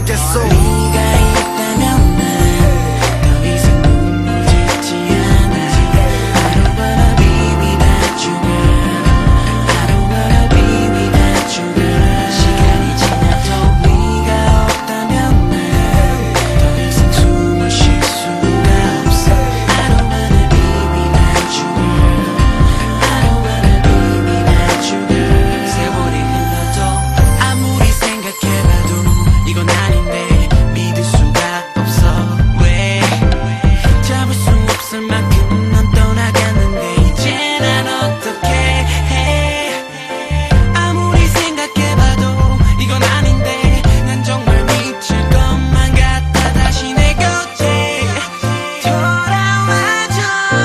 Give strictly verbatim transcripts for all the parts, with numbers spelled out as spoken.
없겠소. 네가 있다면 난 더 이상 눈물 짓지 않아. I don't wanna be without you girl. I don't wanna be without you girl. 시간이 지나도 네가 없다면 난 더 이상 숨을 쉴 수가 없어. I don't wanna be without you girl. I don't wanna be without you girl. 세월이 흘러도 아무리 생각해봐도 이건 아닌데 믿을 수가 없어. 왜 잡을 수 없을 만큼 넌 떠나갔는데 이제 난 어떻게 해. 아무리 생각해봐도 이건 아닌데 난 정말 미칠 것만 같아. 다시 내 곁에 돌아와줘.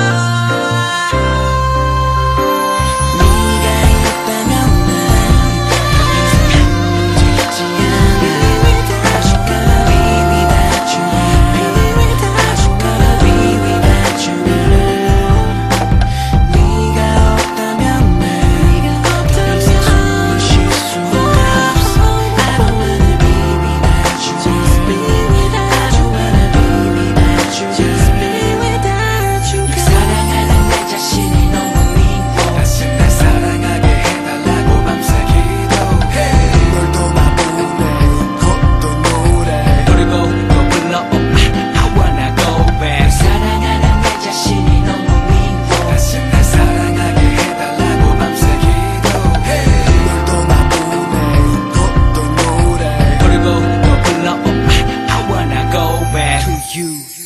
네가 있다면 난 더 이상 눈물 짓지 않아. 다시 gonna be without you. 다시 gonna be without you. 네가 없다면 난 더 이상 숨을 쉴 수가 없어. I don't wanna be without you. Just be without you. I don't wanna be without you. Just be without you. 사랑하는 내 자신이 너무 미워. 다시 날 사랑하게 해달라고 밤새 기도해. 널 떠나보내 걷던 노래 그리고 또 불러 I wanna go back. 사랑하는 내 자신이 너무 미워. 다시 날 사랑하게 해달라고 밤새 기도해. 널 떠나보내 걷던 노래 그리고 또 불러 I wanna go back. To you